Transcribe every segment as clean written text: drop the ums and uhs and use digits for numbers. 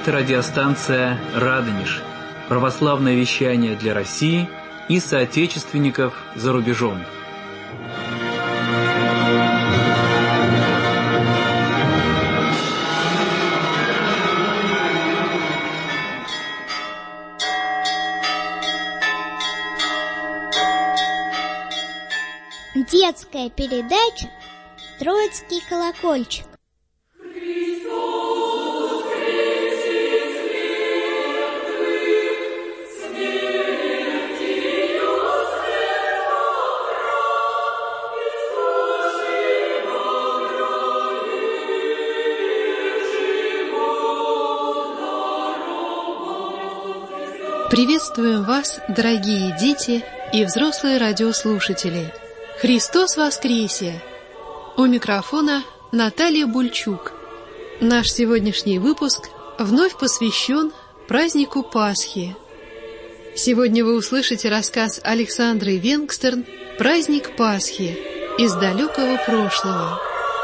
Это радиостанция «Радонеж», православное вещание для России и соотечественников за рубежом. Детская передача «Троицкий колокольчик». Приветствуем вас, дорогие дети и взрослые радиослушатели! Христос воскресе! У микрофона Наталья Бульчук. Наш сегодняшний выпуск вновь посвящен празднику Пасхи. Сегодня вы услышите рассказ Александры Венгстерн «Праздник Пасхи» из далекого прошлого.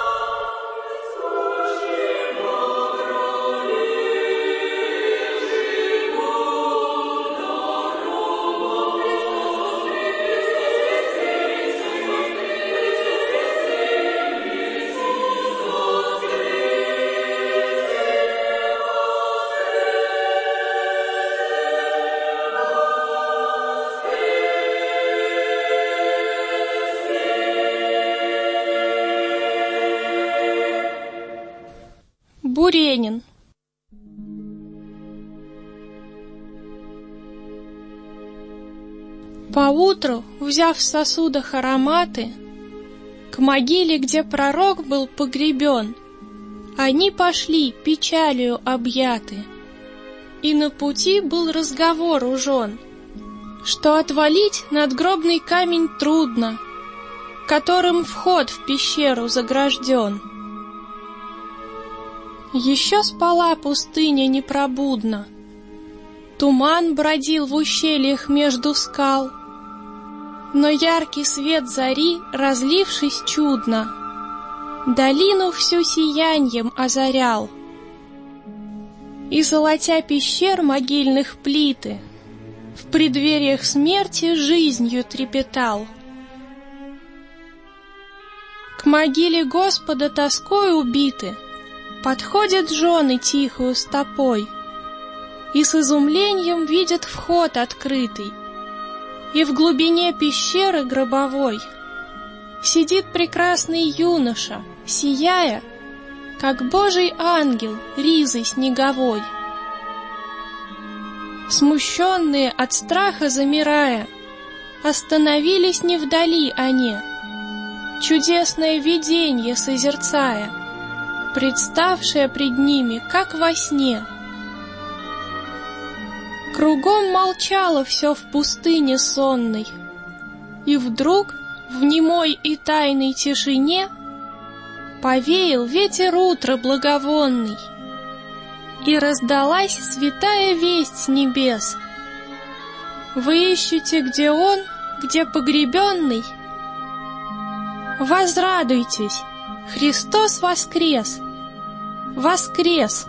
Буренин. Поутру, взяв в сосудах ароматы, к могиле, где пророк был погребен, они пошли печалью объяты. И на пути был разговор у жен, что отвалить надгробный камень трудно, которым вход в пещеру загражден. Еще спала пустыня непробудно, туман бродил в ущельях между скал, но яркий свет зари, разлившись чудно, долину всю сияньем озарял. И золотя пещер могильных плиты, в преддвериях смерти жизнью трепетал. К могиле Господа тоской убиты подходят жены тихою стопой и с изумлением видят вход открытый, и в глубине пещеры гробовой сидит прекрасный юноша, сияя, как Божий ангел ризой снеговой. Смущенные от страха замирая, остановились не вдали они, чудесное виденье созерцая, представшее пред ними, как во сне. Кругом молчало все в пустыне сонной, и вдруг в немой и тайной тишине повеял ветер утра благовонный, и раздалась святая весть с небес. Вы ищете, где он, где погребенный? Возрадуйтесь! Христос воскрес! Воскрес!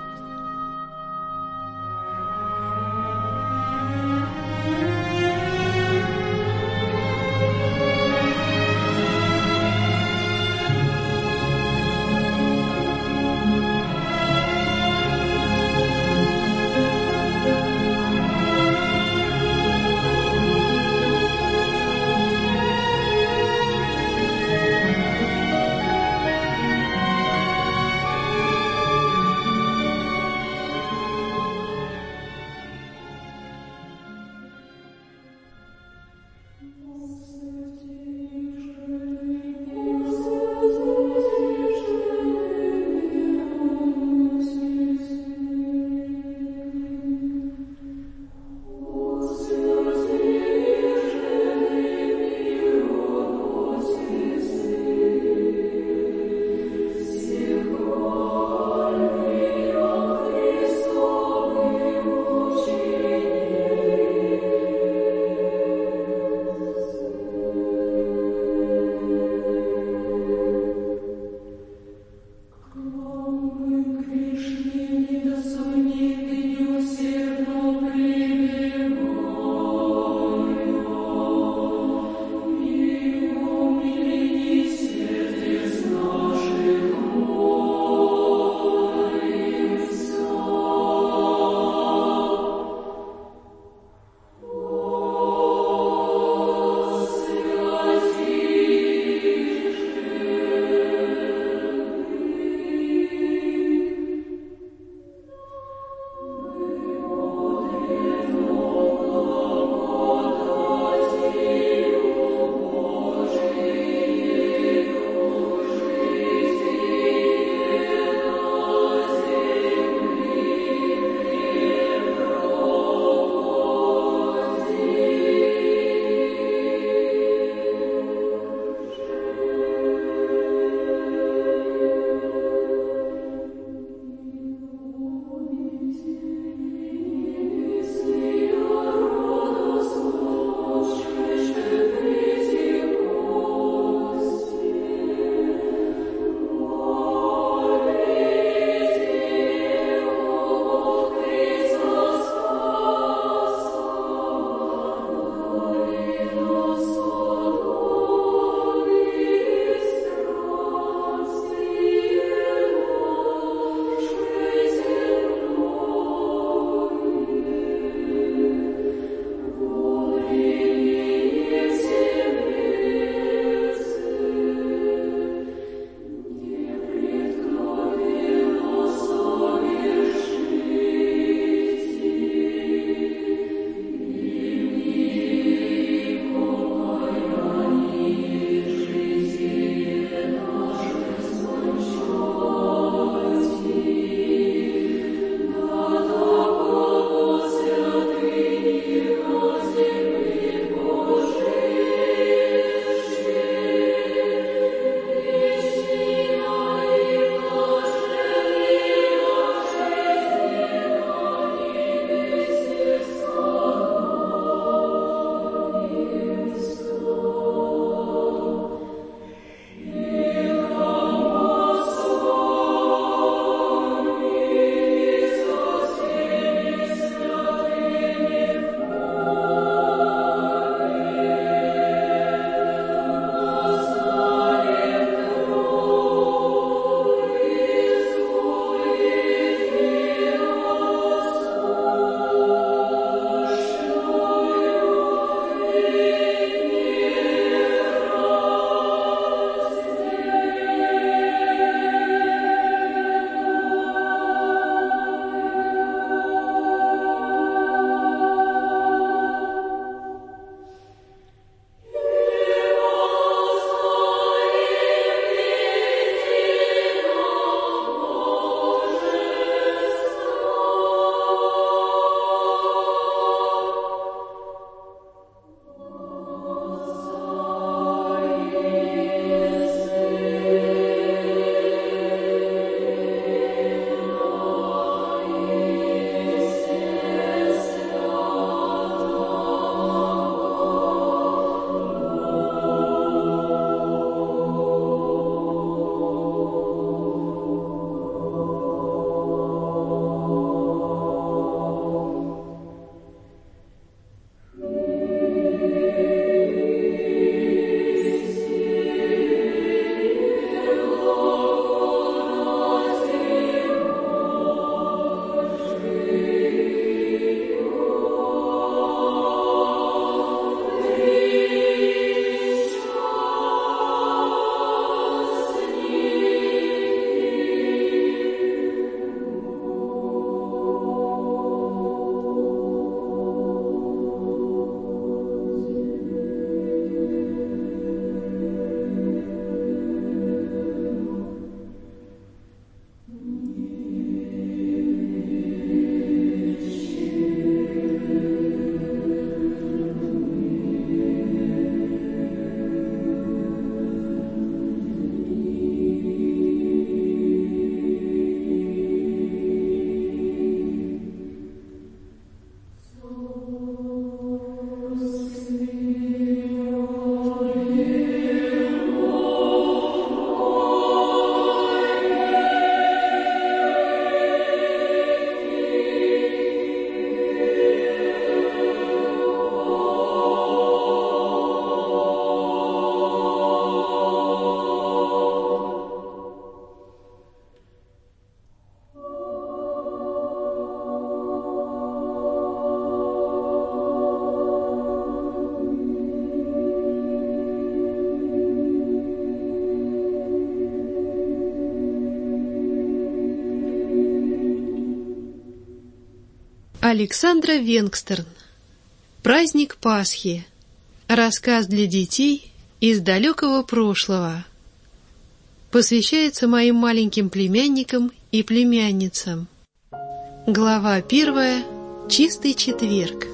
Александра Венгстерн. Праздник Пасхи. Рассказ для детей из далекого прошлого. Посвящается моим маленьким племянникам и племянницам. Глава 1. Чистый четверг.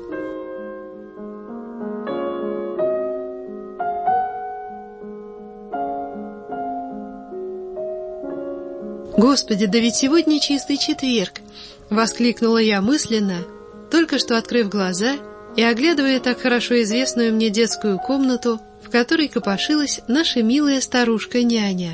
«Господи, да ведь сегодня чистый четверг!» — воскликнула я мысленно, только что открыв глаза и оглядывая так хорошо известную мне детскую комнату, в которой копошилась наша милая старушка-няня.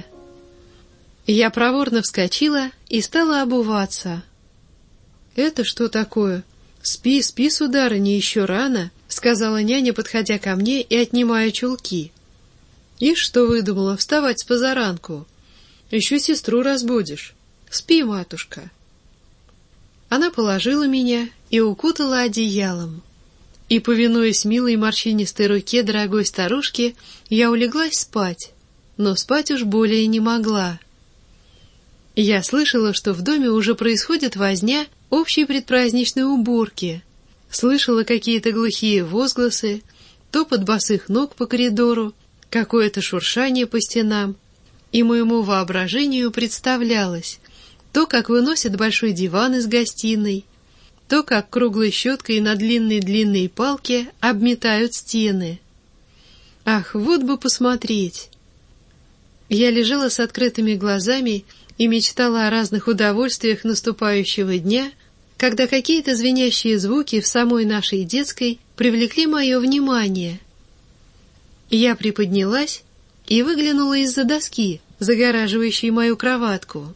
Я проворно вскочила и стала обуваться. «Это что такое? Спи, спи, сударыня, еще рано», — сказала няня, подходя ко мне и отнимая чулки. «Ишь, что выдумала, вставать с позаранку? Еще сестру разбудишь. Спи, матушка». Она положила меня и укутала одеялом. И, повинуясь милой морщинистой руке дорогой старушки, я улеглась спать, но спать уж более не могла. Я слышала, что в доме уже происходит возня общей предпраздничной уборки, слышала какие-то глухие возгласы, топот босых ног по коридору, какое-то шуршание по стенам, и моему воображению представлялось то, как выносят большой диван из гостиной, то, как круглой щеткой на длинной-длинной палке обметают стены. Ах, вот бы посмотреть! Я лежала с открытыми глазами и мечтала о разных удовольствиях наступающего дня, когда какие-то звенящие звуки в самой нашей детской привлекли мое внимание. Я приподнялась и выглянула из-за доски, загораживающей мою кроватку.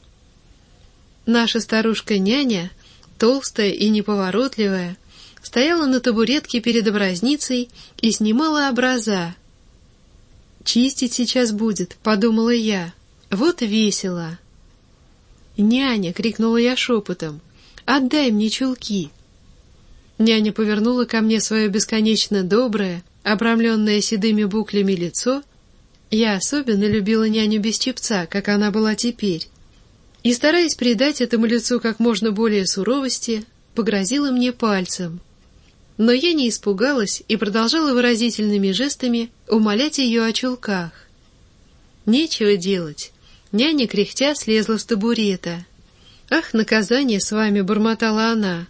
Наша старушка-няня, толстая и неповоротливая, стояла на табуретке перед образницей и снимала образа. «Чистить сейчас будет», — подумала я. «Вот весело». «Няня!» — крикнула я шепотом. «Отдай мне чулки!» Няня повернула ко мне свое бесконечно доброе, обрамленное седыми буклями лицо. Я особенно любила няню без чепца, как она была теперь. И, стараясь придать этому лицу как можно более суровости, погрозила мне пальцем. Но я не испугалась и продолжала выразительными жестами умолять ее о чулках. Нечего делать. Няня, кряхтя, слезла с табурета. «Ах, наказание с вами!» — бормотала она.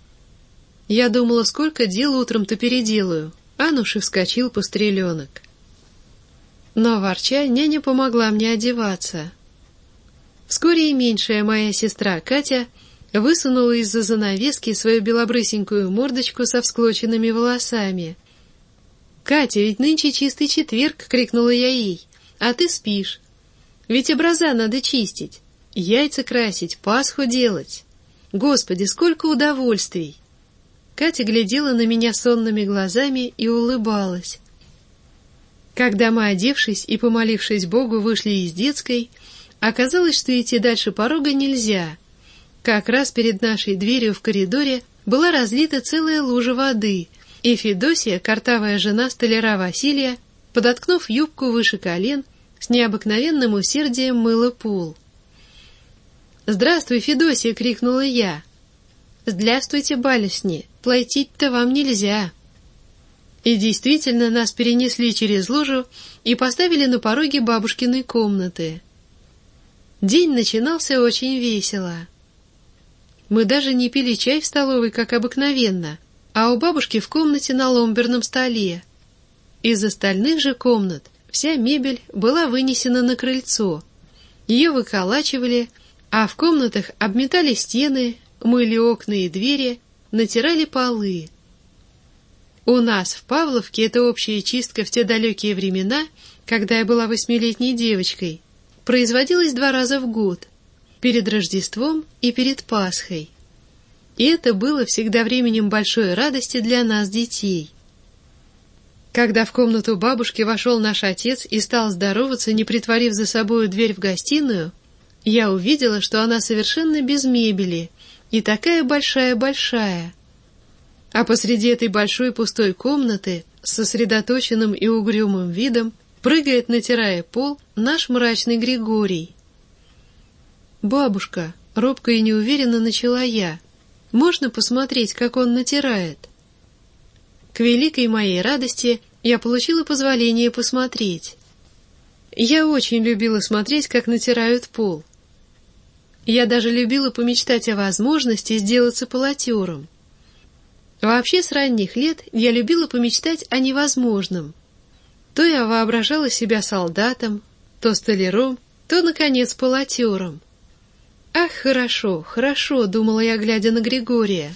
Я думала, сколько дел утром-то переделаю, а ну ж и вскочил постреленок. Но, ворча, няня помогла мне одеваться. Вскоре и меньшая моя сестра Катя высунула из-за занавески свою белобрысенькую мордочку со всклоченными волосами. «Катя, ведь нынче чистый четверг!» — крикнула я ей. «А ты спишь. Ведь образа надо чистить, яйца красить, Пасху делать. Господи, сколько удовольствий!» Катя глядела на меня сонными глазами и улыбалась. Когда мы, одевшись и помолившись Богу, вышли из детской, оказалось, что идти дальше порога нельзя. Как раз перед нашей дверью в коридоре была разлита целая лужа воды, и Федосия, картавая жена столяра Василия, подоткнув юбку выше колен, с необыкновенным усердием мыла пол. «Здравствуй, Федосия!» — крикнула я. «Здравствуйте, балюсни! Платить-то вам нельзя!» И действительно нас перенесли через лужу и поставили на пороге бабушкиной комнаты. День начинался очень весело. Мы даже не пили чай в столовой, как обыкновенно, а у бабушки в комнате на ломберном столе. Из остальных же комнат вся мебель была вынесена на крыльцо. Ее выколачивали, а в комнатах обметали стены, мыли окна и двери, натирали полы. У нас в Павловке эта общая чистка в те далекие времена, когда я была 8-летней девочкой, производилась 2 раза в год, перед Рождеством и перед Пасхой. И это было всегда временем большой радости для нас, детей. Когда в комнату бабушки вошел наш отец и стал здороваться, не притворив за собою дверь в гостиную, я увидела, что она совершенно без мебели и такая большая-большая. А посреди этой большой пустой комнаты с сосредоточенным и угрюмым видом прыгает, натирая пол, наш мрачный Григорий. «Бабушка», — робко и неуверенно начала я, Можно посмотреть, как он натирает?» К великой моей радости я получила позволение посмотреть. Я очень любила смотреть, как натирают пол. Я даже любила помечтать о возможности сделаться полотером. Вообще, с ранних лет я любила помечтать о невозможном. То я воображала себя солдатом, то столяром, то, наконец, полотером. «Ах, хорошо, хорошо», — думала я, глядя на Григория.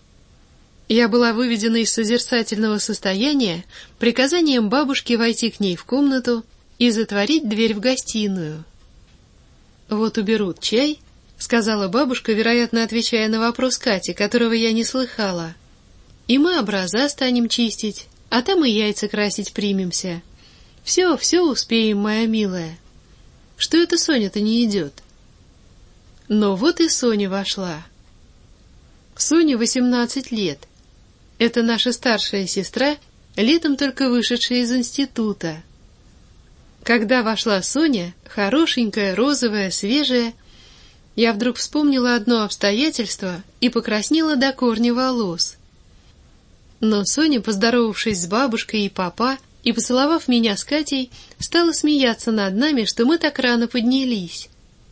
Я была выведена из созерцательного состояния приказанием бабушки войти к ней в комнату и затворить дверь в гостиную. «Вот уберут чай», — сказала бабушка, вероятно, отвечая на вопрос Кати, которого я не слыхала. «И мы образа станем чистить, а там и яйца красить примемся. Все успеем, моя милая. Что это Соня-то не идет?» Но вот и Соня вошла. Соне 18 лет. Это наша старшая сестра, летом только вышедшая из института. Когда вошла Соня, хорошенькая, розовая, свежая, я вдруг вспомнила одно обстоятельство и покраснела до корня волос. Но Соня, поздоровавшись с бабушкой и папа и поцеловав меня с Катей, стала смеяться над нами, что мы так рано поднялись.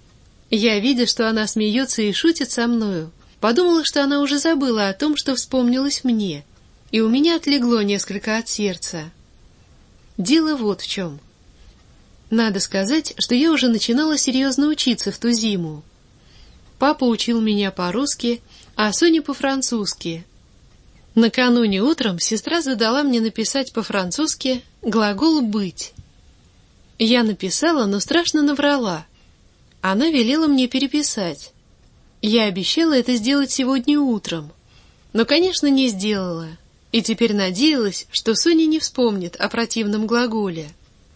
Я, видя, что она смеется и шутит со мною, подумала, что она уже забыла о том, что вспомнилось мне, и у меня отлегло несколько от сердца. Дело вот в чем. Надо сказать, что я уже начинала серьезно учиться в ту зиму. Папа учил меня по-русски, а Соня по-французски. Накануне утром сестра задала мне написать по-французски глагол «быть». Я написала, но страшно наврала. Она велела мне переписать. Я обещала это сделать сегодня утром, но, конечно, не сделала, и теперь надеялась, что Соня не вспомнит о противном глаголе.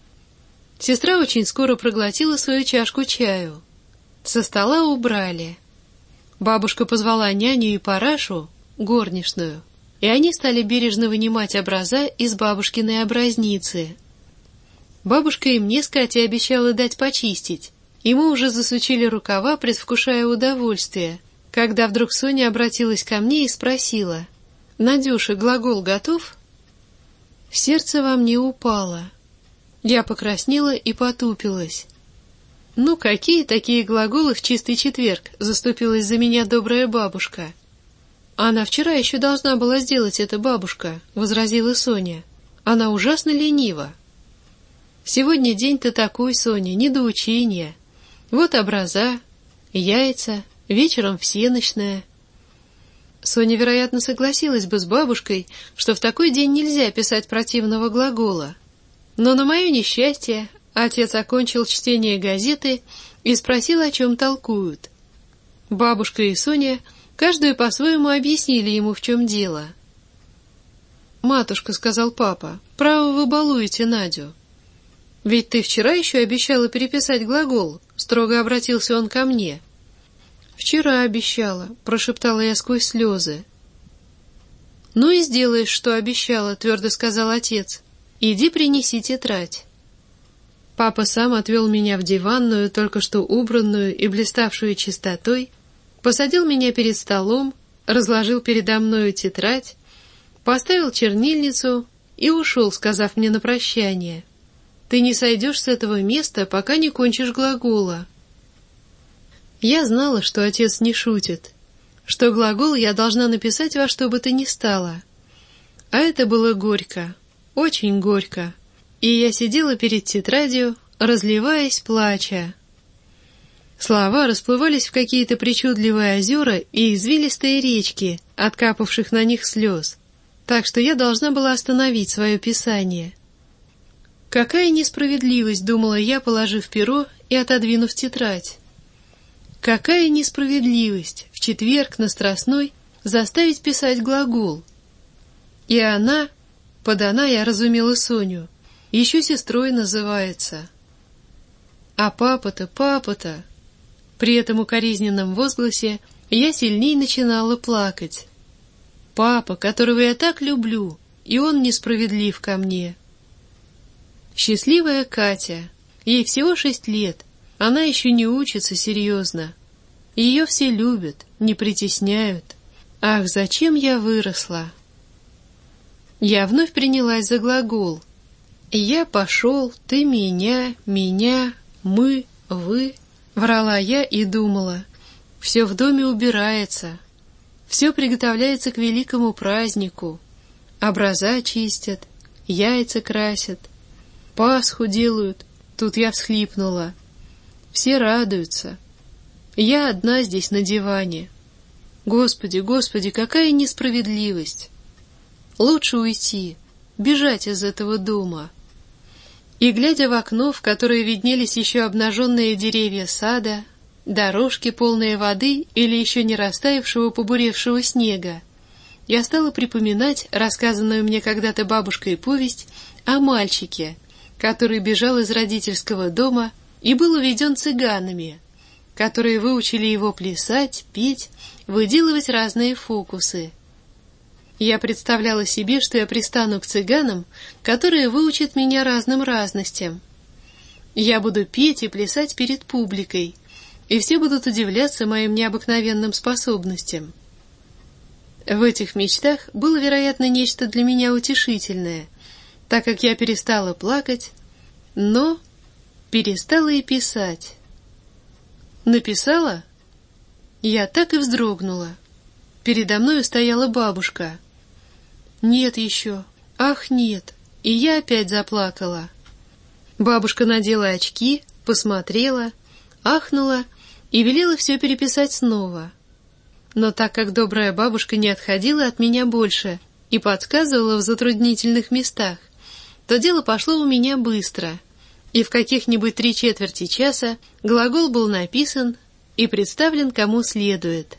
Сестра очень скоро проглотила свою чашку чаю. Со стола убрали. Бабушка позвала няню и Парашу, горничную, и они стали бережно вынимать образа из бабушкиной образницы. Бабушка и мне с Катей обещала дать почистить, и мы уже засучили рукава, предвкушая удовольствие, когда вдруг Соня обратилась ко мне и спросила: «Надюша, глагол готов?» Сердце во мне упало. Я покраснела и потупилась. «Ну, какие такие глаголы в чистый четверг?» — заступилась за меня добрая бабушка. «Она вчера еще должна была сделать это, бабушка», — возразила Соня. «Она ужасно ленива». «Сегодня день-то такой, Соня, не до учения. Вот образа, яйца, вечером всенощная». Соня, вероятно, согласилась бы с бабушкой, что в такой день нельзя писать противного глагола. Но на мое несчастье отец окончил чтение газеты и спросил, о чем толкуют. Бабушка и Соня каждую по-своему объяснили ему, в чем дело. «Матушка», — сказал папа, — «право вы балуете Надю». «Ведь ты вчера еще обещала переписать глагол», — строго обратился он ко мне. «Вчера обещала», — прошептала я сквозь слезы. «Ну и сделаешь, что обещала», — твердо сказал отец. «Иди принеси тетрадь». Папа сам отвел меня в диванную, только что убранную и блиставшую чистотой, посадил меня перед столом, разложил передо мною тетрадь, поставил чернильницу и ушел, сказав мне на прощание: «Ты не сойдешь с этого места, пока не кончишь глагола». Я знала, что отец не шутит, что глагол я должна написать во что бы то ни стало. А это было горько, очень горько, и я сидела перед тетрадью, разливаясь, плача. Слова расплывались в какие-то причудливые озера и извилистые речки, откапавших на них слез, так что я должна была остановить свое писание. Какая несправедливость, думала я, положив перо и отодвинув тетрадь. Какая несправедливость в четверг на Страстной заставить писать глагол. И она, под «она» я разумела Соню, еще сестрой называется. А папа-то, папа-то... При этом укоризненном возгласе я сильней начинала плакать. Папа, которого я так люблю, и он несправедлив ко мне. Счастливая Катя, ей всего 6 лет, она еще не учится серьезно. Ее все любят, не притесняют. Ах, зачем я выросла? Я вновь принялась за глагол. Я пошел, ты меня, мы, вы. Врала я и думала. Все в доме убирается. Все приготовляется к великому празднику. Образа чистят, яйца красят, Пасху делают. Тут я всхлипнула. Все радуются. Я одна здесь на диване. Господи, Господи, какая несправедливость! Лучше уйти, бежать из этого дома. И, глядя в окно, в которое виднелись еще обнаженные деревья сада, дорожки, полные воды или еще не растаявшего побуревшего снега, я стала припоминать рассказанную мне когда-то бабушкой повесть о мальчике, который бежал из родительского дома и был уведен цыганами, которые выучили его плясать, петь, выделывать разные фокусы. Я представляла себе, что я пристану к цыганам, которые выучат меня разным разностям. Я буду петь и плясать перед публикой, и все будут удивляться моим необыкновенным способностям. В этих мечтах было, вероятно, нечто для меня утешительное, так как я перестала плакать, но перестала и писать. Написала? Я так и вздрогнула. Передо мною стояла бабушка. Нет еще. Ах, нет. И я опять заплакала. Бабушка надела очки, посмотрела, ахнула и велела все переписать снова. Но так как добрая бабушка не отходила от меня больше и подсказывала в затруднительных местах, то дело пошло у меня быстро, и в каких-нибудь 3/4 часа глагол был написан и представлен кому следует.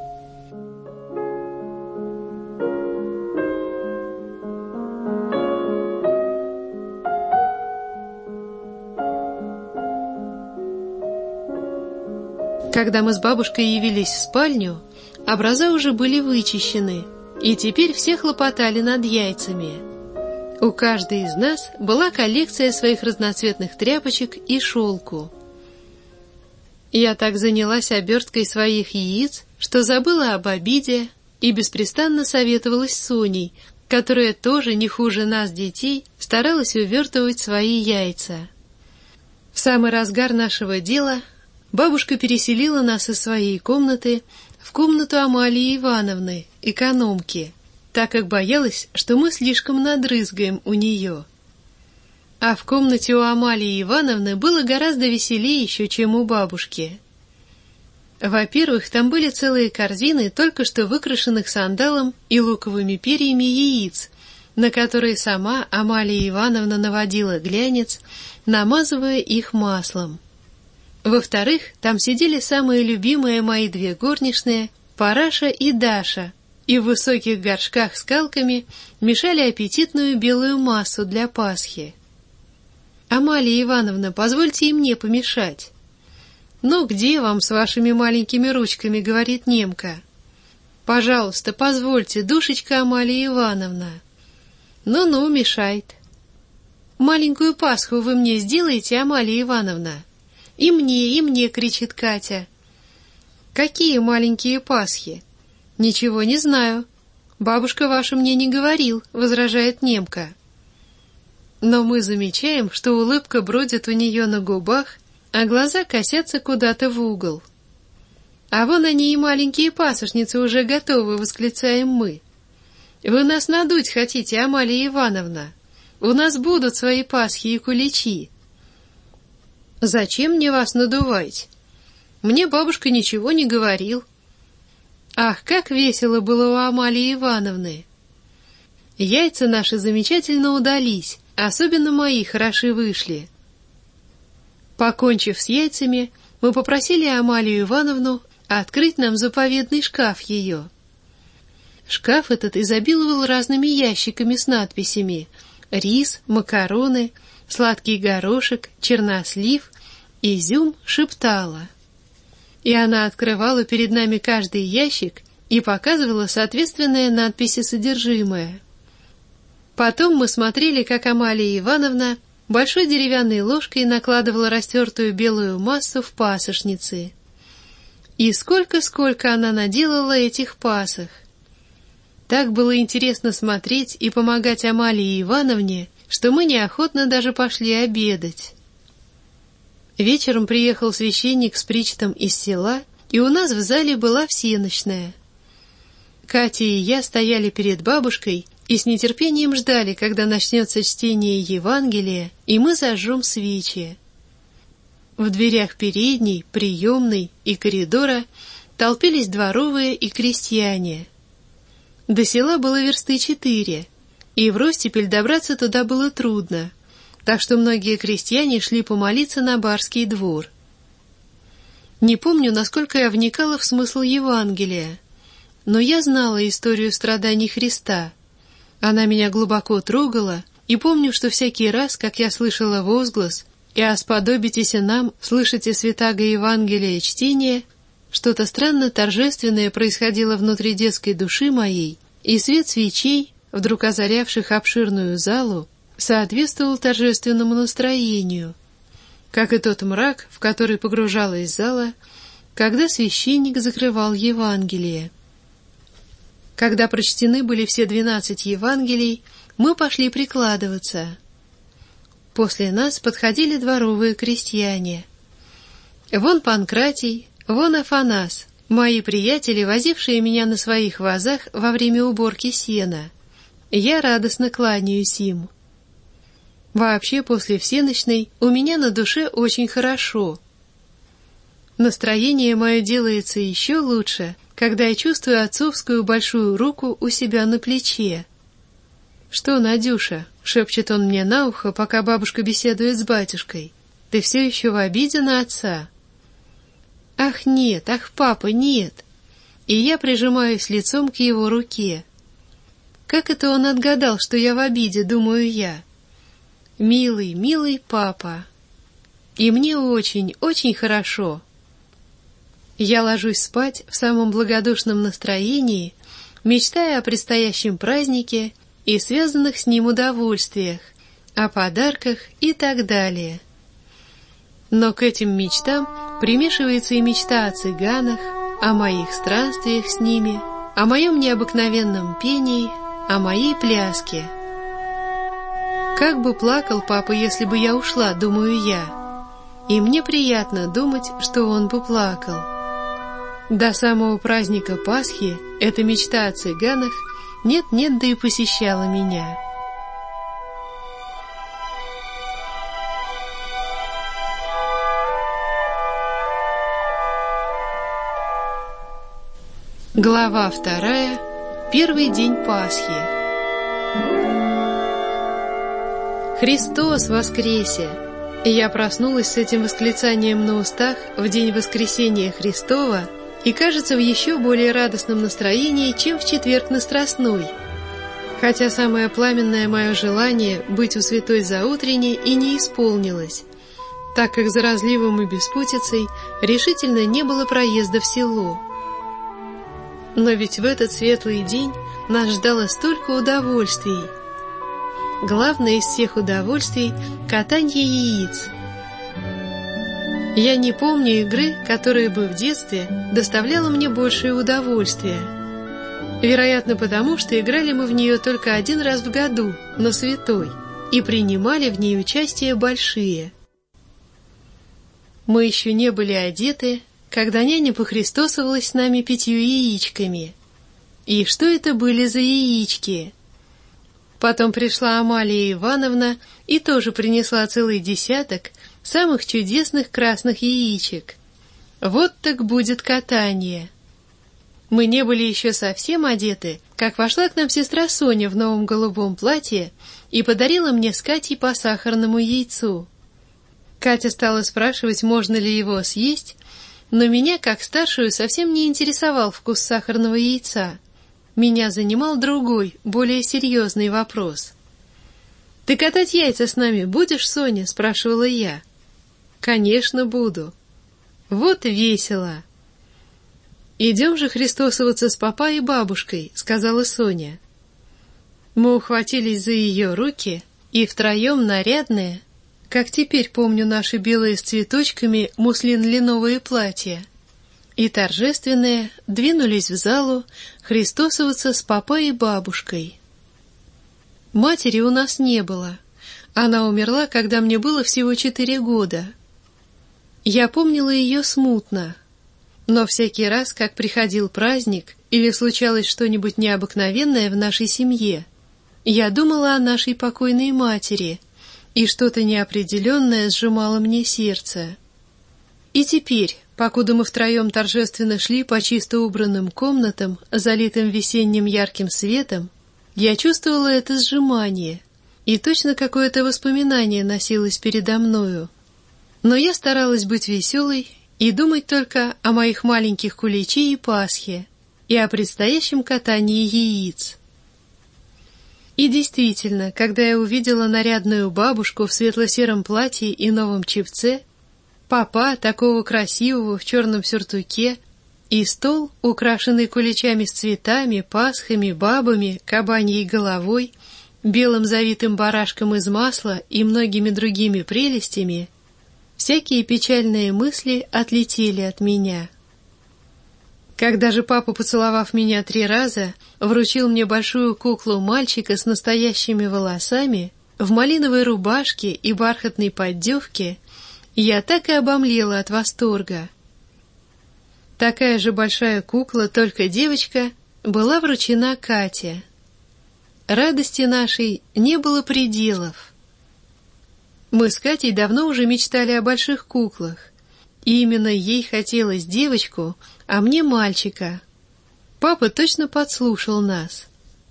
Когда мы с бабушкой явились в спальню, образа уже были вычищены, и теперь все хлопотали над яйцами. У каждой из нас была коллекция своих разноцветных тряпочек и шелку. Я так занялась оберткой своих яиц, что забыла об обиде и беспрестанно советовалась с Соней, которая тоже не хуже нас, детей, старалась увертывать свои яйца. В самый разгар нашего дела бабушка переселила нас из своей комнаты в комнату Амалии Ивановны, экономки, так как боялась, что мы слишком надрызгаем у нее. А в комнате у Амалии Ивановны было гораздо веселее еще, чем у бабушки. Во-первых, там были целые корзины только что выкрашенных сандалом и луковыми перьями яиц, на которые сама Амалия Ивановна наводила глянец, намазывая их маслом. Во-вторых, там сидели самые любимые мои две горничные, Параша и Даша, и в высоких горшках с калками мешали аппетитную белую массу для Пасхи. «Амалия Ивановна, позвольте и мне помешать». «Ну, где вам с вашими маленькими ручками?» — говорит немка. «Пожалуйста, позвольте, душечка Амалия Ивановна». «Ну-ну, мешает». «Маленькую Пасху вы мне сделаете, Амалия Ивановна?» и мне!» — кричит Катя. «Какие маленькие Пасхи?» «Ничего не знаю. Бабушка ваша мне не говорил», — возражает немка. Но мы замечаем, что улыбка бродит у нее на губах, а глаза косятся куда-то в угол. «А вон они и маленькие пасошницы уже готовы», — восклицаем мы. «Вы нас надуть хотите, Амалия Ивановна? У нас будут свои Пасхи и куличи». «Зачем мне вас надувать? Мне бабушка ничего не говорил». Ах, как весело было у Амалии Ивановны! Яйца наши замечательно удались, особенно мои хороши вышли. Покончив с яйцами, мы попросили Амалию Ивановну открыть нам заповедный шкаф ее. Шкаф этот изобиловал разными ящиками с надписями: рис, макароны, сладкий горошек, чернослив, изюм, шептала. И она открывала перед нами каждый ящик и показывала соответственные надписи содержимое. Потом мы смотрели, как Амалия Ивановна большой деревянной ложкой накладывала растертую белую массу в пасошницы. И сколько она наделала этих пасох! Так было интересно смотреть и помогать Амалии Ивановне, что мы неохотно даже пошли обедать. Вечером приехал священник с причтом из села, и у нас в зале была всенощная. Катя и я стояли перед бабушкой и с нетерпением ждали, когда начнется чтение Евангелия, и мы зажжем свечи. В дверях передней, приемной и коридора толпились дворовые и крестьяне. До села было версты 4, и в Ростепель добраться туда было трудно, так что многие крестьяне шли помолиться на барский двор. Не помню, насколько я вникала в смысл Евангелия, но я знала историю страданий Христа. Она меня глубоко трогала, и помню, что всякий раз, как я слышала возглас «И осподобитесь нам, слышите святаго Евангелия чтение», что-то странно торжественное происходило внутри детской души моей, и свет свечей, вдруг озарявших обширную залу, соответствовал торжественному настроению, как и тот мрак, в который погружалась зала, когда священник закрывал Евангелие. Когда прочтены были все 12 Евангелий, мы пошли прикладываться. После нас подходили дворовые крестьяне. Вон Панкратий, вон Афанас, мои приятели, возившие меня на своих вазах во время уборки сена. Я радостно кланяюсь им. Вообще, после всенощной у меня на душе очень хорошо. Настроение мое делается еще лучше, когда я чувствую отцовскую большую руку у себя на плече. «Что, Надюша?» — шепчет он мне на ухо, пока бабушка беседует с батюшкой. «Ты все еще в обиде на отца?» «Ах, нет, ах, папа, нет!» И я прижимаюсь лицом к его руке. Как это он отгадал, что я в обиде, думаю я? Милый, милый папа. И мне очень, очень хорошо. Я ложусь спать в самом благодушном настроении, мечтая о предстоящем празднике и связанных с ним удовольствиях, о подарках и так далее. Но к этим мечтам примешивается и мечта о цыганах, о моих странствиях с ними, о моем необыкновенном пении, о моей пляске. Как бы плакал папа, если бы я ушла, думаю я. И мне приятно думать, что он бы плакал. До самого праздника Пасхи эта мечта о цыганах нет-нет, да и посещала меня. Глава 2. Первый день Пасхи. Христос воскресе! Я проснулась с этим восклицанием на устах в день воскресения Христова и, кажется, в еще более радостном настроении, чем в четверг на Страстной, хотя самое пламенное мое желание быть у святой заутренне и не исполнилось, так как за разливом и беспутицей решительно не было проезда в село. Но ведь в этот светлый день нас ждало столько удовольствий. Главное из всех удовольствий — катанье яиц. Я не помню игры, которая бы в детстве доставляла мне большее удовольствие. Вероятно, потому что играли мы в нее только один раз в году, на Святой, и принимали в ней участие большие. Мы еще не были одеты, когда няня похристосовалась с нами 5 яичками. И что это были за яички? Потом пришла Амалия Ивановна и тоже принесла целый десяток самых чудесных красных яичек. Вот так будет катание. Мы не были еще совсем одеты, как вошла к нам сестра Соня в новом голубом платье и подарила мне с Катей по сахарному яйцу. Катя стала спрашивать, можно ли его съесть, но меня, как старшую, совсем не интересовал вкус сахарного яйца. Меня занимал другой, более серьезный вопрос. «Ты катать яйца с нами будешь, Соня?» — спрашивала я. «Конечно, буду». «Вот весело». «Идем же христосоваться с папа и бабушкой», — сказала Соня. Мы ухватились за ее руки, и втроем нарядные, как теперь помню наши белые с цветочками муслин-линовые платья, и торжественные двинулись в залу христосоваться с папой и бабушкой. Матери у нас не было. Она умерла, когда мне было всего 4 года. Я помнила ее смутно, но всякий раз, как приходил праздник или случалось что-нибудь необыкновенное в нашей семье, я думала о нашей покойной матери, и что-то неопределенное сжимало мне сердце. И теперь, покуда мы втроем торжественно шли по чисто убранным комнатам, залитым весенним ярким светом, я чувствовала это сжимание, и точно какое-то воспоминание носилось передо мною. Но я старалась быть веселой и думать только о моих маленьких куличе и Пасхе, и о предстоящем катании яиц. И действительно, когда я увидела нарядную бабушку в светло-сером платье и новом чепце, папа, такого красивого, в черном сюртуке, и стол, украшенный куличами с цветами, пасхами, бабами, кабаньей головой, белым завитым барашком из масла и многими другими прелестями, всякие печальные мысли отлетели от меня. Когда же папа, поцеловав меня 3 раза, вручил мне большую куклу мальчика с настоящими волосами, в малиновой рубашке и бархатной поддевке, я так и обомлела от восторга. Такая же большая кукла, только девочка, была вручена Кате. Радости нашей не было пределов. Мы с Катей давно уже мечтали о больших куклах, и именно ей хотелось девочку, а мне мальчика. Папа точно подслушал нас.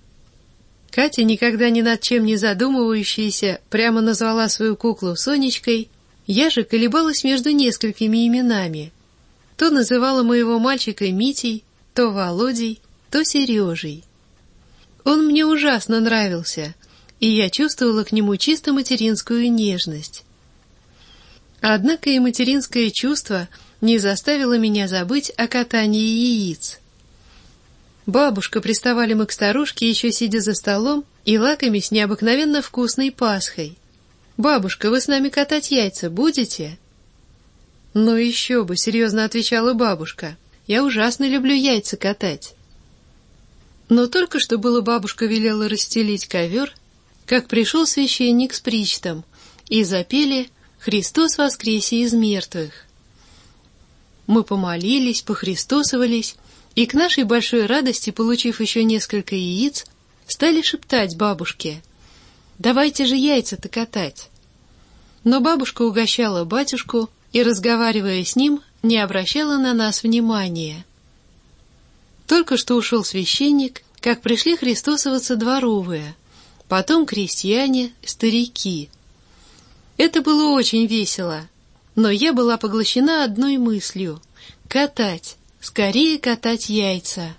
Катя, никогда ни над чем не задумывающаяся, прямо назвала свою куклу Сонечкой. Я же колебалась между несколькими именами. То называла моего мальчика Митей, то Володей, то Сережей. Он мне ужасно нравился, и я чувствовала к нему чисто материнскую нежность. Однако и материнское чувство не заставило меня забыть о катании яиц. Бабушка, приставали мы к старушке, еще сидя за столом, и лакомясь необыкновенно вкусной Пасхой. «Бабушка, вы с нами катать яйца будете?» «Ну еще бы», — серьезно отвечала бабушка, — «я ужасно люблю яйца катать». Но только что было бабушка велела расстелить ковер, как пришел священник с причтом, и запели «Христос воскресе из мертвых». Мы помолились, похристосовались, и к нашей большой радости, получив еще несколько яиц, стали шептать бабушке: «Давайте же яйца-то катать». Но бабушка угощала батюшку и, разговаривая с ним, не обращала на нас внимания. Только что ушел священник, как пришли христосоваться дворовые, потом крестьяне, старики. Это было очень весело, но я была поглощена одной мыслью — катать, скорее катать яйца.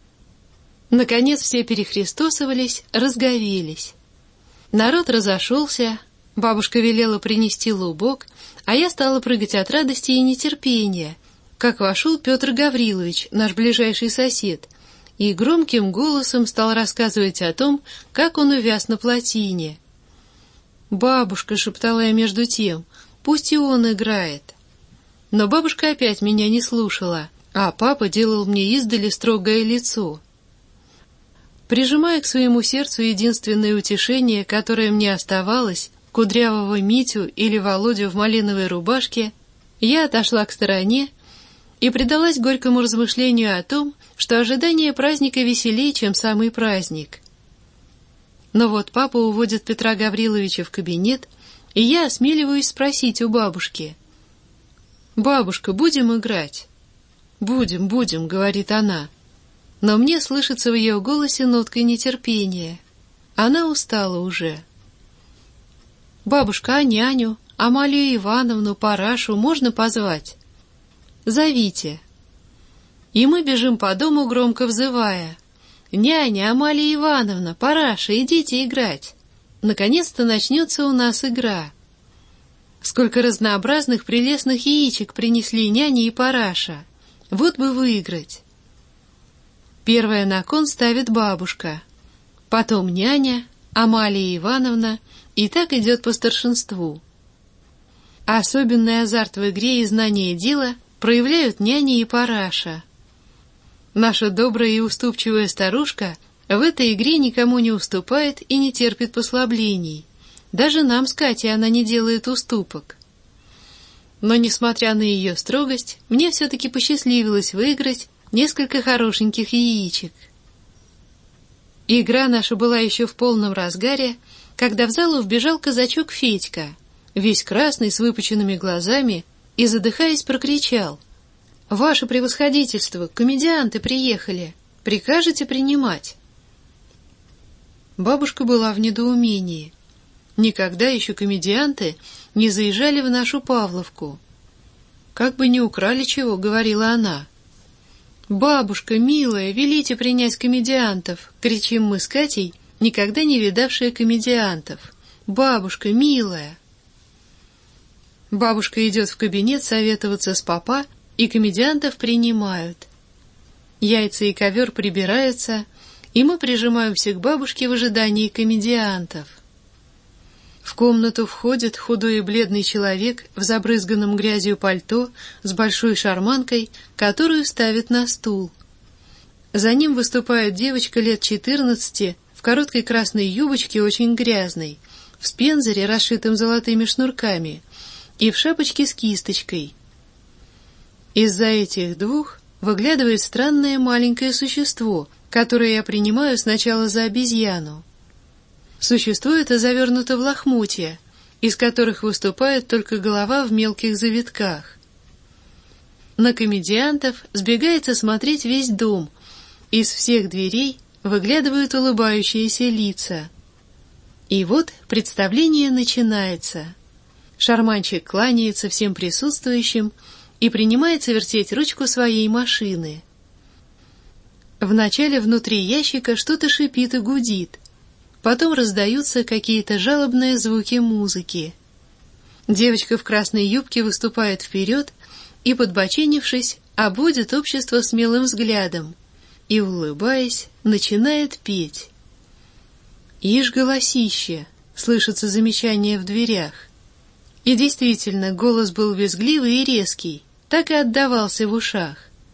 Наконец все перехристосовались, разговелись. Народ разошелся, бабушка велела принести лубок, а я стала прыгать от радости и нетерпения, как вошел Петр Гаврилович, наш ближайший сосед, и громким голосом стал рассказывать о том, как он увяз на плотине. «Бабушка», — шептала я между тем, — «пусть и он играет». Но бабушка опять меня не слушала, а папа делал мне издали строгое лицо. Прижимая к своему сердцу единственное утешение, которое мне оставалось, кудрявого Митю или Володю в малиновой рубашке, я отошла к стороне и предалась горькому размышлению о том, что ожидание праздника веселее, чем самый праздник. Но вот папа уводит Петра Гавриловича в кабинет, и я осмеливаюсь спросить у бабушки: «Бабушка, будем играть?» «Будем, будем», — говорит она. Но мне слышится в ее голосе нотка нетерпения. Она устала уже. «Бабушка, а няню, Амалию Ивановну, Парашу можно позвать?» «Зовите». И мы бежим по дому, громко взывая: «Няня, Амалия Ивановна, Параша, идите играть!» Наконец-то начнется у нас игра. Сколько разнообразных прелестных яичек принесли няня и Параша. Вот бы выиграть. Первая на кон ставит бабушка, потом няня, Амалия Ивановна, и так идет по старшинству. Особенный азарт в игре и знание дела проявляют няня и параша. Наша добрая и уступчивая старушка в этой игре никому не уступает и не терпит послаблений. Даже нам с Катей она не делает уступок. Но, несмотря на ее строгость, мне все-таки посчастливилось выиграть несколько хорошеньких яичек. Игра наша была еще в полном разгаре, когда в залу вбежал казачок Федька, весь красный, с выпученными глазами, и, задыхаясь, прокричал: «Ваше превосходительство, комедианты приехали! Прикажете принимать?» Бабушка была в недоумении. Никогда еще комедианты не заезжали в нашу Павловку. «Как бы не украли чего», — говорила она. «Бабушка, милая, велите принять комедиантов!» — кричим мы с Катей, никогда не видавшие комедиантов. «Бабушка, милая!» Бабушка идет в кабинет советоваться с папа, и комедиантов принимают. Яйца и ковер прибираются, и мы прижимаемся к бабушке в ожидании комедиантов. В комнату входит худой и бледный человек в забрызганном грязью пальто с большой шарманкой, которую ставит на стул. За ним выступает девочка лет 14 в короткой красной юбочке, очень грязной, в спензере, расшитом золотыми шнурками, и в шапочке с кисточкой. Из-за этих двух выглядывает странное маленькое существо, которое я принимаю сначала за обезьяну. Существо это завернуто в лохмотья, из которых выступает только голова в мелких завитках. На комедиантов сбегается смотреть весь дом. Из всех дверей выглядывают улыбающиеся лица. И вот представление начинается. Шарманщик кланяется всем присутствующим и принимается вертеть ручку своей машины. Вначале внутри ящика что-то шипит и гудит. Потом раздаются какие-то жалобные звуки музыки. Девочка в красной юбке выступает вперед и, подбоченившись, обводит общество смелым взглядом и, улыбаясь, начинает петь. «Ишь, голосище!» — слышится замечание в дверях. И действительно, голос был визгливый и резкий, так и отдавался в ушах.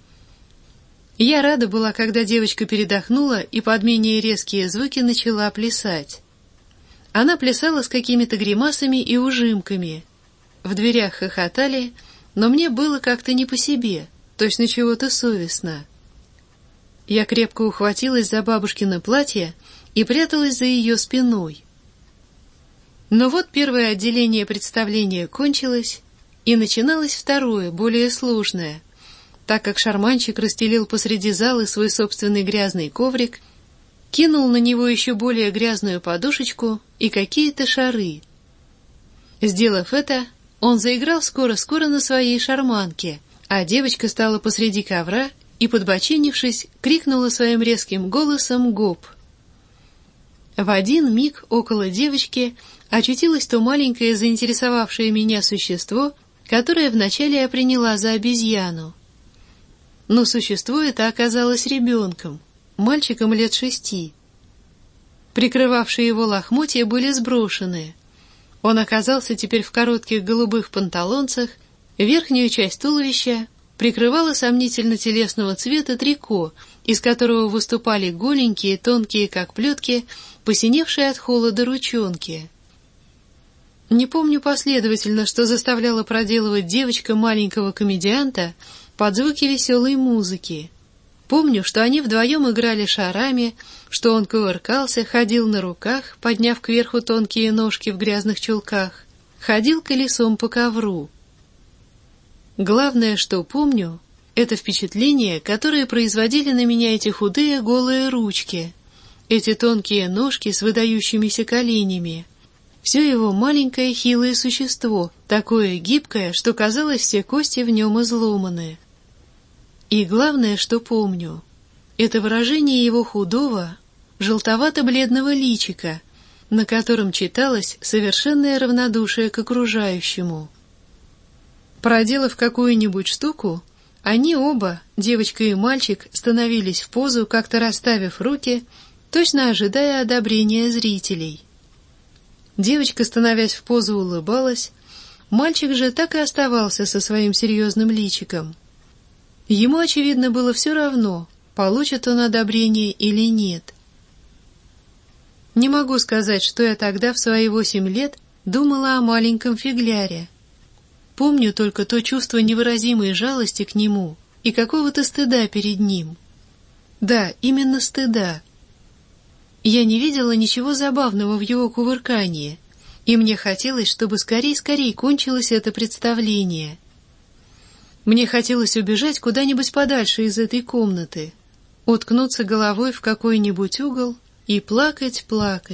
Я рада была, когда девочка передохнула и под менее резкие звуки начала плясать. Она плясала с какими-то гримасами и ужимками. В дверях хохотали, но мне было как-то не по себе, точно чего-то совестно. Я крепко ухватилась за бабушкино платье и пряталась за ее спиной. Но вот первое отделение представления кончилось, и начиналось второе, более сложное, так как шарманщик расстелил посреди залы свой собственный грязный коврик, кинул на него еще более грязную подушечку и какие-то шары. Сделав это, он заиграл скоро-скоро на своей шарманке, а девочка стала посреди ковра и, подбоченившись, крикнула своим резким голосом «Гоп!». В один миг около девочки очутилось то маленькое заинтересовавшее меня существо, которое вначале я приняла за обезьяну. Но существо это оказалось ребенком, мальчиком лет 6. Прикрывавшие его лохмотья были сброшены. Он оказался теперь в коротких голубых панталонцах, верхнюю часть туловища прикрывало сомнительно телесного цвета трико, из которого выступали голенькие, тонкие, как плетки, посиневшие от холода ручонки. Не помню последовательно, что заставляла проделывать девочка маленького комедианта под звуки веселой музыки. Помню, что они вдвоем играли шарами, что он кувыркался, ходил на руках, подняв кверху тонкие ножки в грязных чулках, ходил колесом по ковру. Главное, что помню, это впечатление, которое производили на меня эти худые голые ручки, эти тонкие ножки с выдающимися коленями, все его маленькое хилое существо, такое гибкое, что казалось, все кости в нем изломаны. И главное, что помню, это выражение его худого, желтовато-бледного личика, на котором читалось совершенное равнодушие к окружающему. Проделав какую-нибудь штуку, они оба, девочка и мальчик, становились в позу, как-то расставив руки, точно ожидая одобрения зрителей. Девочка, становясь в позу, улыбалась, Мальчик же так и оставался со своим серьезным личиком. Ему, очевидно, было все равно, получит он одобрение или нет. Не могу сказать, что я тогда в свои 8 лет думала о маленьком фигляре. Помню только то чувство невыразимой жалости к нему и какого-то стыда перед ним. Да, именно стыда. Я не видела ничего забавного в его кувыркании, и мне хотелось, чтобы скорей-скорей кончилось это представление. Мне хотелось убежать куда-нибудь подальше из этой комнаты, уткнуться головой в какой-нибудь угол и плакать.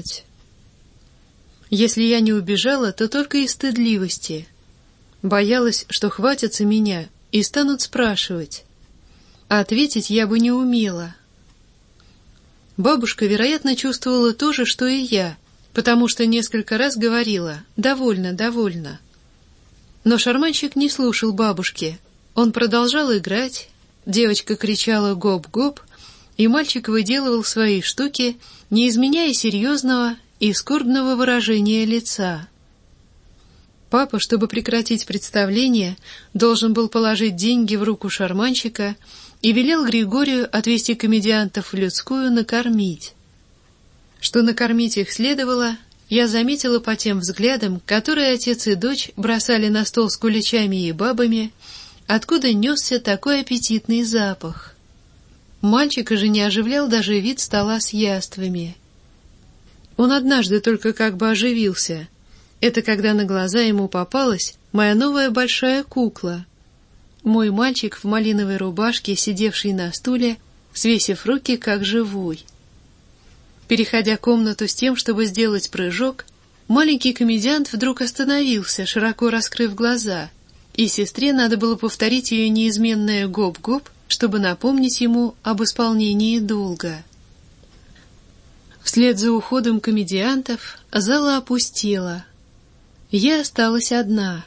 Если я не убежала, то только из стыдливости. Боялась, что хватятся меня и станут спрашивать. А ответить я бы не умела. Бабушка, вероятно, чувствовала то же, что и я, потому что несколько раз говорила «довольно, довольно». Но шарманщик не слушал бабушки. Он продолжал играть, девочка кричала «гоп-гоп», и мальчик выделывал свои штуки, не изменяя серьезного и скорбного выражения лица. Папа, чтобы прекратить представление, должен был положить деньги в руку шарманщика и велел Григорию отвезти комедиантов в людскую накормить. Что накормить их следовало, я заметила по тем взглядам, которые отец и дочь бросали на стол с куличами и бабами, откуда несся такой аппетитный запах. Мальчика же не оживлял даже вид стола с яствами. Он однажды только как бы оживился. Это когда на глаза ему попалась моя новая большая кукла. Мой мальчик в малиновой рубашке, сидевший на стуле, свесив руки, как живой. Переходя комнату с тем, чтобы сделать прыжок, маленький комедиант вдруг остановился, широко раскрыв глаза, и сестре надо было повторить ее неизменное гоп-гоп, чтобы напомнить ему об исполнении долга. Вслед за уходом комедиантов зала опустела. Я осталась одна.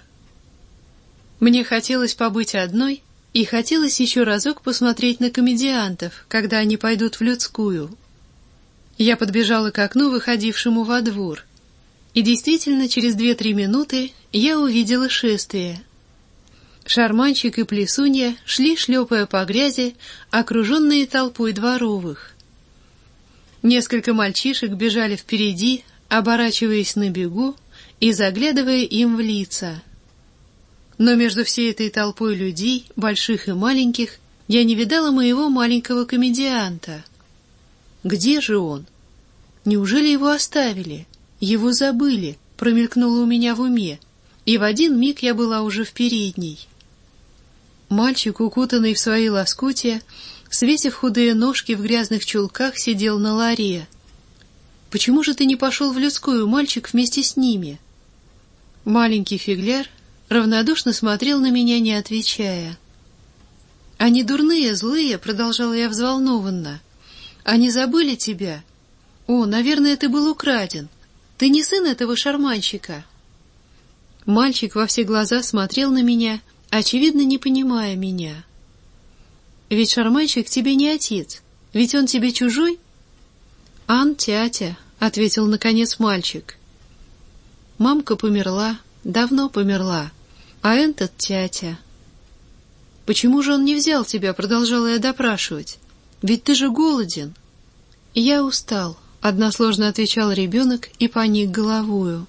Мне хотелось побыть одной, и хотелось еще разок посмотреть на комедиантов, когда они пойдут в людскую. Я подбежала к окну, выходившему во двор, и действительно через 2-3 минуты я увидела шествие. Шарманщик и плесунья шли, шлепая по грязи, окруженные толпой дворовых. Несколько мальчишек бежали впереди, оборачиваясь на бегу и заглядывая им в лица. Но между всей этой толпой людей, больших и маленьких, я не видала моего маленького комедианта. Где же он? Неужели его оставили? Его забыли, промелькнуло у меня в уме, и в один миг я была уже в передней. Мальчик, укутанный в свои лоскутья, свесив худые ножки в грязных чулках, сидел на ларе. «Почему же ты не пошел в людскую, мальчик, вместе с ними?» Маленький фигляр равнодушно смотрел на меня, не отвечая. «Они дурные, злые», — продолжала я взволнованно. «Они забыли тебя. О, наверное, ты был украден. Ты не сын этого шарманщика». Мальчик во все глаза смотрел на меня, очевидно, не понимая меня. «Ведь шарманщик тебе не отец, ведь он тебе чужой?» «Ан, тятя», — ответил наконец мальчик. «Мамка померла, давно померла, а этот тятя». «Почему же он не взял тебя?» — продолжала я допрашивать. «Ведь ты же голоден». «Я устал», — односложно отвечал ребенок и поник головою.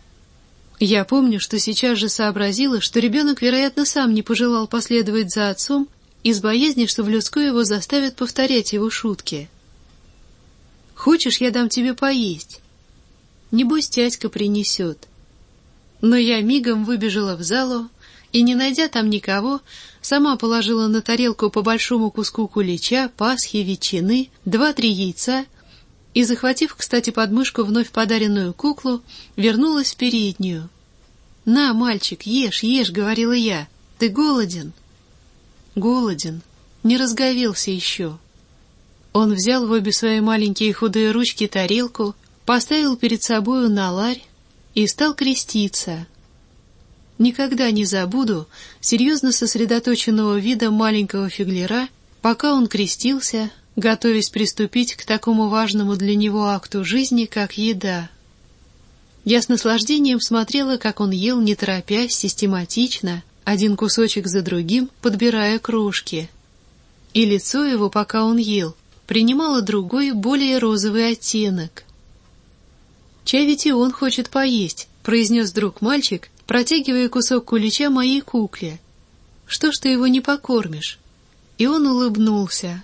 Я помню, что сейчас же сообразила, что ребенок, вероятно, сам не пожелал последовать за отцом из боязни, что в людской его заставят повторять его шутки. «Хочешь, я дам тебе поесть?» Небось, тятька принесет. Но я мигом выбежала в залу и, не найдя там никого, сама положила на тарелку по большому куску кулича, пасхи, ветчины, 2-3 яйца и, захватив, кстати, под мышку вновь подаренную куклу, вернулась в переднюю. «На, мальчик, ешь, ешь», — говорила я, — «ты голоден?» «Голоден, не разговелся еще». Он взял в обе свои маленькие худые ручки тарелку, поставил перед собою на ларь и стал креститься. Никогда не забуду серьезно сосредоточенного вида маленького фигляра, пока он крестился, готовясь приступить к такому важному для него акту жизни, как еда. Я с наслаждением смотрела, как он ел, не торопясь, систематично, один кусочек за другим, подбирая крошки. И лицо его, пока он ел, принимало другой, более розовый оттенок. «Чай ведь и он хочет поесть», — произнес вдруг мальчик, протягивая кусок кулича моей кукле. «Что ж ты его не покормишь?» И он улыбнулся.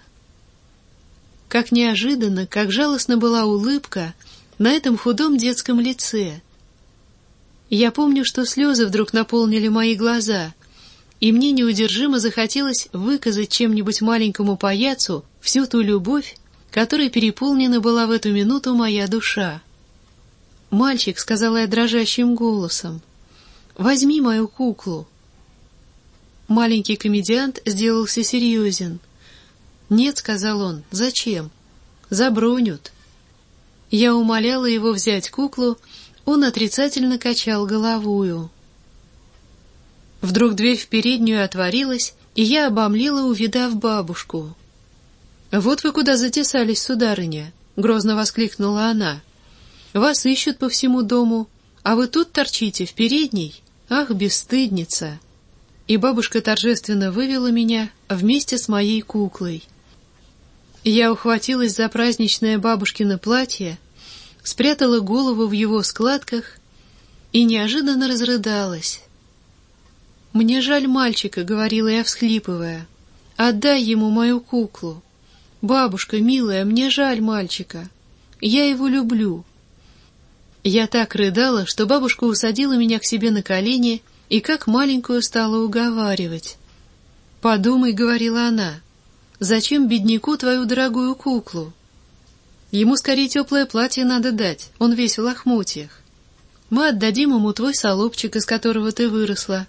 Как неожиданно, как жалостно была улыбка на этом худом детском лице. Я помню, что слезы вдруг наполнили мои глаза, и мне неудержимо захотелось выказать чем-нибудь маленькому паяцу всю ту любовь, которой переполнена была в эту минуту моя душа. «Мальчик», — сказала я дрожащим голосом, — «возьми мою куклу». Маленький комедиант сделался серьезен. «Нет», — сказал он, — «зачем? Забронют». Я умоляла его взять куклу, он отрицательно качал головою. Вдруг дверь в переднюю отворилась, и я обомлела, увидав бабушку. «Вот вы куда затесались, сударыня!» — грозно воскликнула она. «Вас ищут по всему дому, а вы тут торчите, в передней? Ах, бесстыдница!» И бабушка торжественно вывела меня вместе с моей куклой. Я ухватилась за праздничное бабушкино платье, спрятала голову в его складках и неожиданно разрыдалась. «Мне жаль мальчика», — говорила я, всхлипывая. «Отдай ему мою куклу. Бабушка, милая, мне жаль мальчика. Я его люблю». Я так рыдала, что бабушка усадила меня к себе на колени и как маленькую стала уговаривать. «Подумай», — говорила она, — «зачем бедняку твою дорогую куклу? Ему скорее теплое платье надо дать, он весь в лохмотьях. Мы отдадим ему твой солобчик, из которого ты выросла.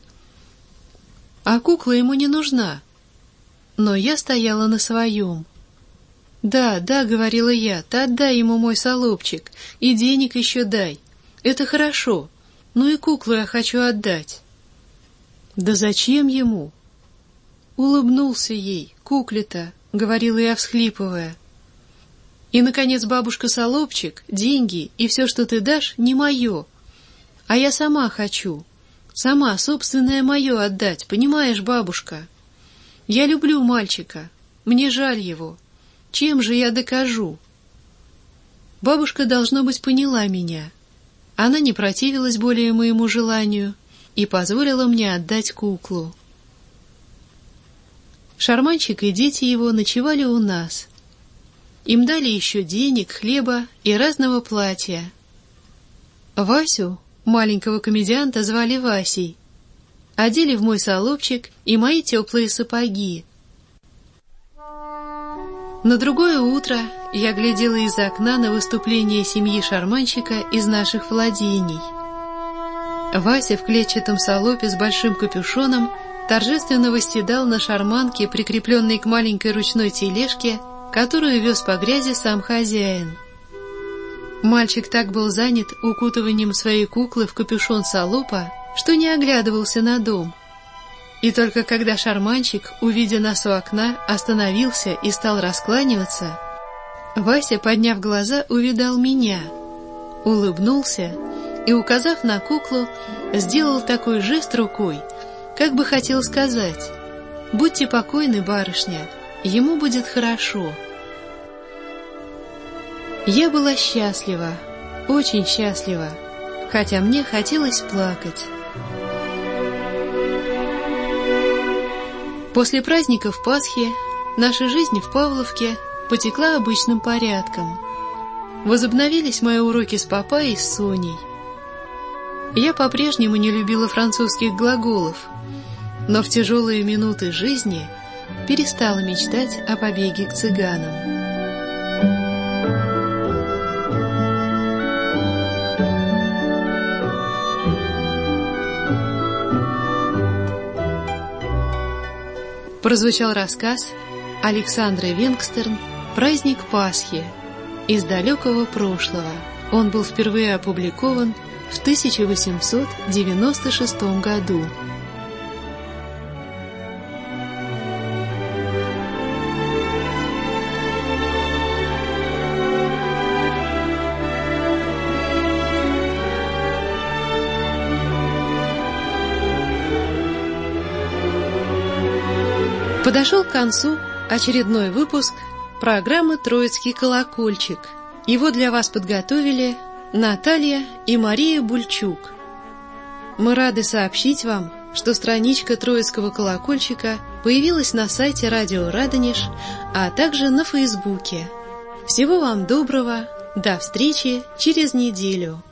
А кукла ему не нужна». Но я стояла на своем. «Да, да», — говорила я, — «ты отдай ему мой солобчик, и денег еще дай. Это хорошо, но и куклу я хочу отдать». «Да зачем ему?» «Улыбнулся ей, кукле-то», — говорила я, всхлипывая. «И, наконец, бабушка, солобчик, деньги и все, что ты дашь, не мое. А я сама хочу, сама собственное мое отдать, понимаешь, бабушка? Я люблю мальчика, мне жаль его. Чем же я докажу?» Бабушка, должно быть, поняла меня. Она не противилась более моему желанию и позволила мне отдать куклу. Шарманщик и дети его ночевали у нас. Им дали еще денег, хлеба и разного платья. Васю, маленького комедианта, звали Васей. Одели в мой солобчик и мои теплые сапоги. На другое утро я глядела из окна на выступление семьи шарманщика из наших владений. Вася в клетчатом салопе с большим капюшоном торжественно восседал на шарманке, прикрепленной к маленькой ручной тележке, которую вез по грязи сам хозяин. Мальчик так был занят укутыванием своей куклы в капюшон салопа, что не оглядывался на дом. И только когда шарманщик, увидя нас у окна, остановился и стал раскланиваться, Вася, подняв глаза, увидал меня, улыбнулся и, указав на куклу, сделал такой жест рукой, как бы хотел сказать: «Будьте покойны, барышня, ему будет хорошо». Я была счастлива, очень счастлива, хотя мне хотелось плакать. После праздников Пасхи наша жизнь в Павловке потекла обычным порядком. Возобновились мои уроки с папой и с Соней. Я по-прежнему не любила французских глаголов, но в тяжелые минуты жизни перестала мечтать о побеге к цыганам. Прозвучал рассказ Александры Венгстерн «Праздник Пасхи» из далекого прошлого. Он был впервые опубликован в 1896 году. Подошел к концу очередной выпуск программы «Троицкий колокольчик». Его для вас подготовили Наталья и Мария Бульчук. Мы рады сообщить вам, что страничка Троицкого колокольчика появилась на сайте Радио Радонеж, а также на Фейсбуке. Всего вам доброго, до встречи через неделю.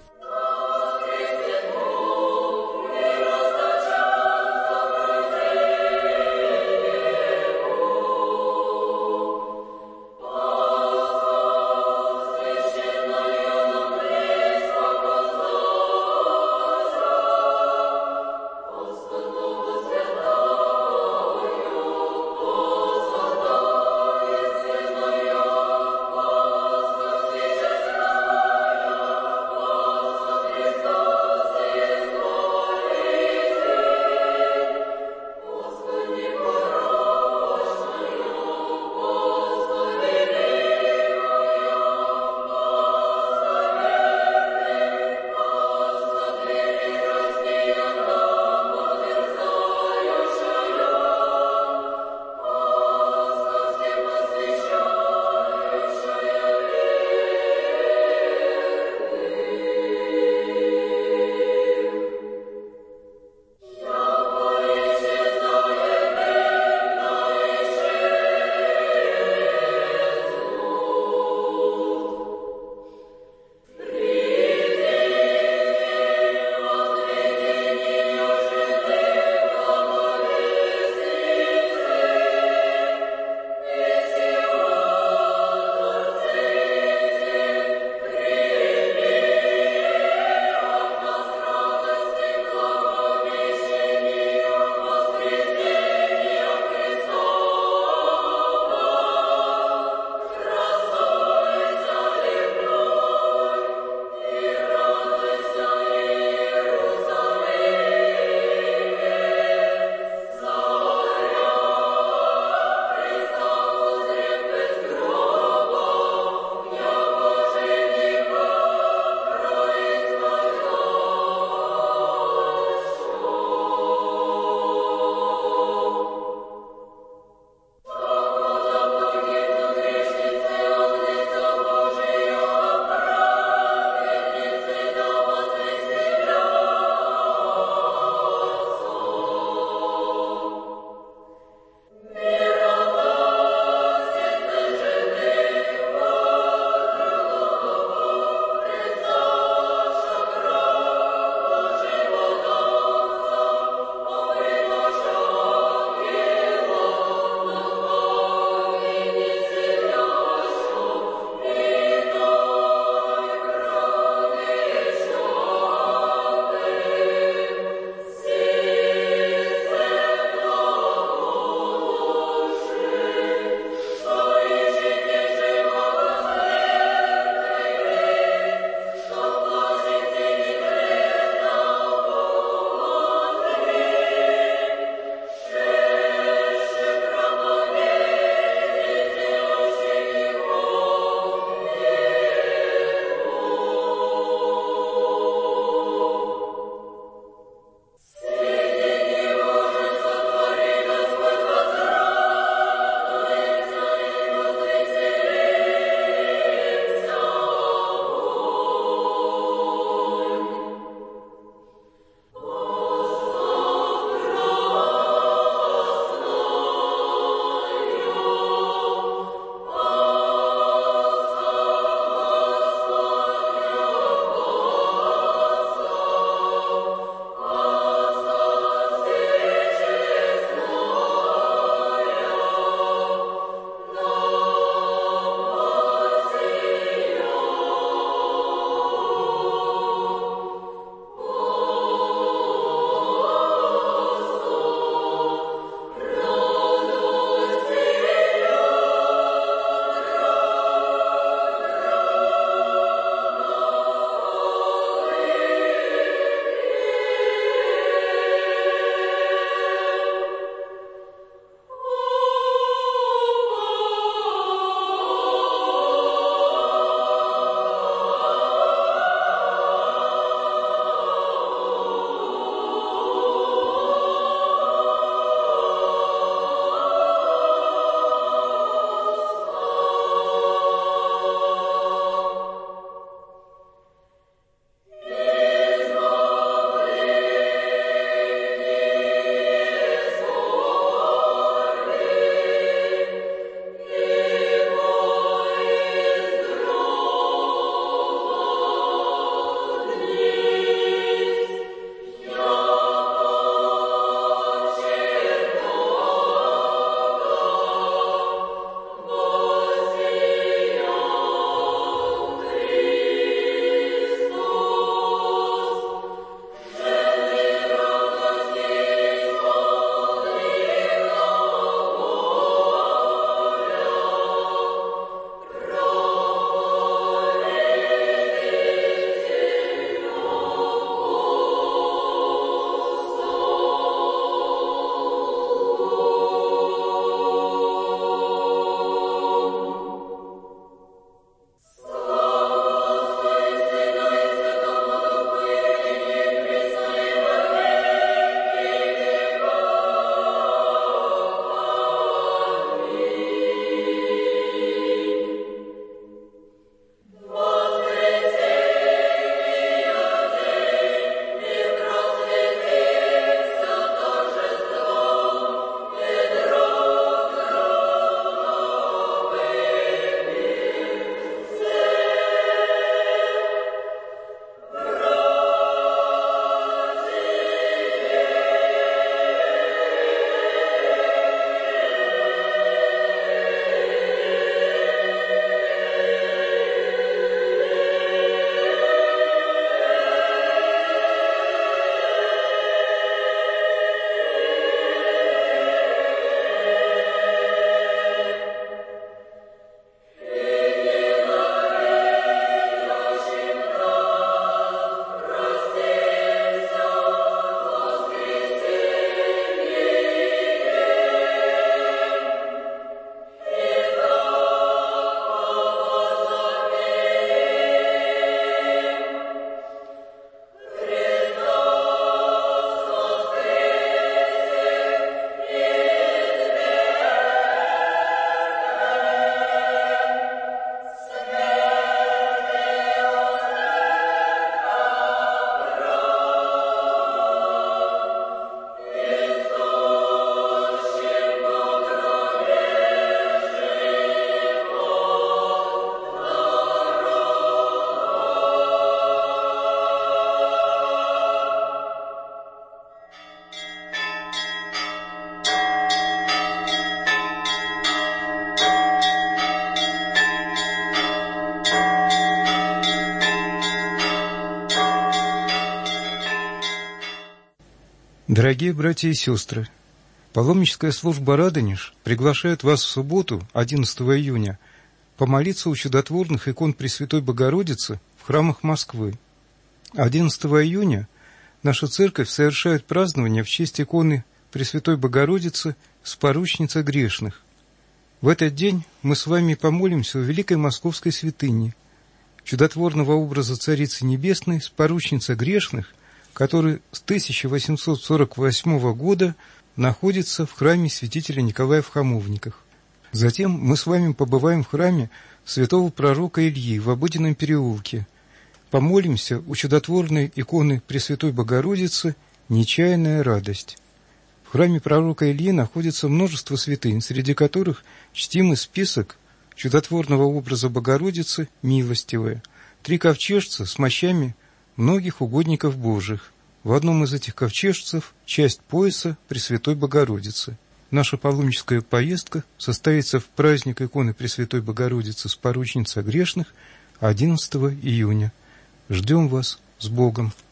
Дорогие братья и сестры, паломническая служба «Радонеж» приглашает вас в субботу, 11 июня, помолиться у чудотворных икон Пресвятой Богородицы в храмах Москвы. 11 июня наша церковь совершает празднование в честь иконы Пресвятой Богородицы Споручницы грешных. В этот день мы с вами помолимся у Великой Московской святыни, чудотворного образа Царицы Небесной Споручницы грешных, который с 1848 года находится в храме святителя Николая в Хамовниках. Затем мы с вами побываем в храме святого пророка Ильи в Обыденном переулке, помолимся у чудотворной иконы Пресвятой Богородицы «Нечаянная радость». В храме пророка Ильи находится множество святынь, среди которых чтимый список чудотворного образа Богородицы «Милостивая», 3 ковчежца с мощами многих угодников Божьих. В одном из этих ковчежцев часть пояса Пресвятой Богородицы. Наша паломническая поездка состоится в праздник иконы Пресвятой Богородицы Споручницы грешных 11 июня. Ждем вас с Богом!